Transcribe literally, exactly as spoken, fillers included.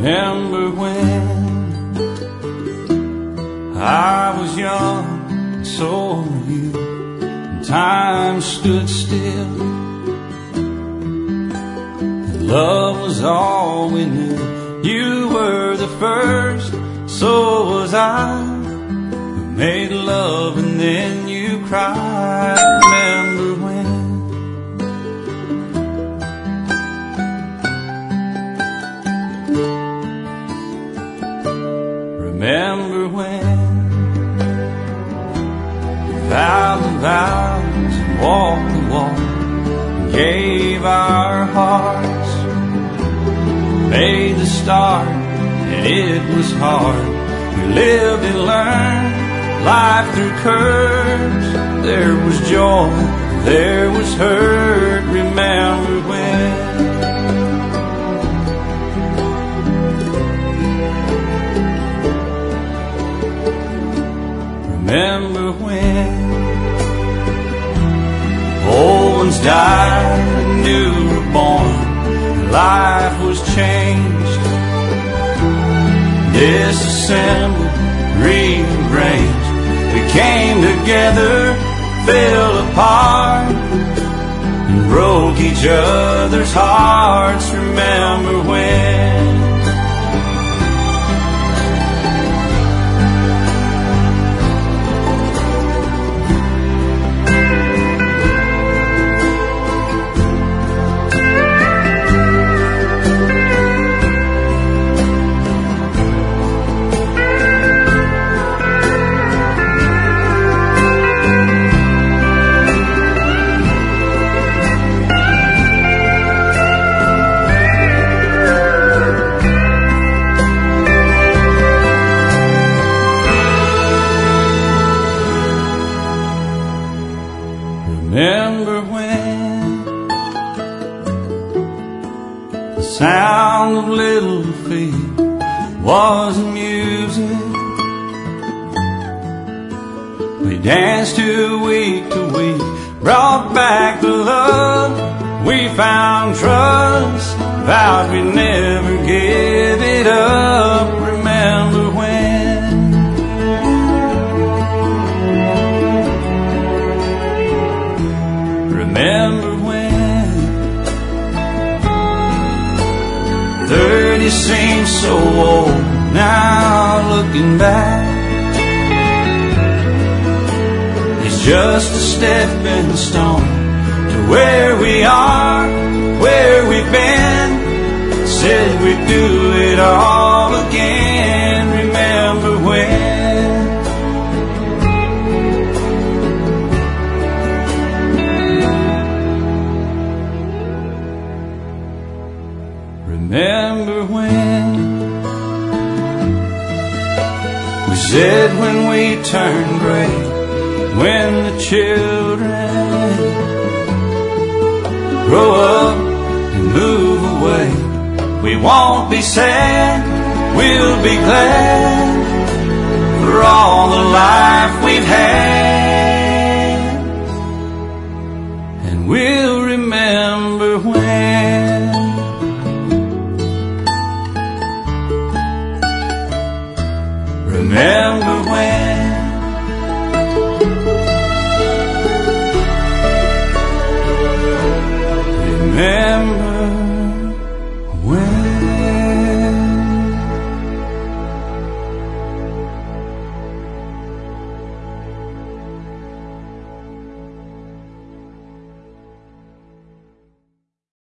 Remember when I was young, and so were you, and time stood still, and love was all we knew. You were the first, so was I, who made love and then you cried. Remember when Remember when we vowed the vows and walked the walk and gave our hearts, made the start and it was hard. We lived and learned life through curves. There was joy, there was hurt. Remember when Remember when old ones died and new were born, life was changed, disassembled, rearranged. We came together, fell apart, and broke each other's hearts. Remember when Remember when the sound of little feet was music. We danced to week to week, brought back the love. We found trust, vowed we'd never give it up. Remember when Remember when thirty seems so old now, looking back. It's just a stepping stone to where we are, where we've been. Said we'd do it all again. Remember when Remember when we said when we turn gray, when the children grow up and move away, we won't be sad, we'll be glad for all the life we've had.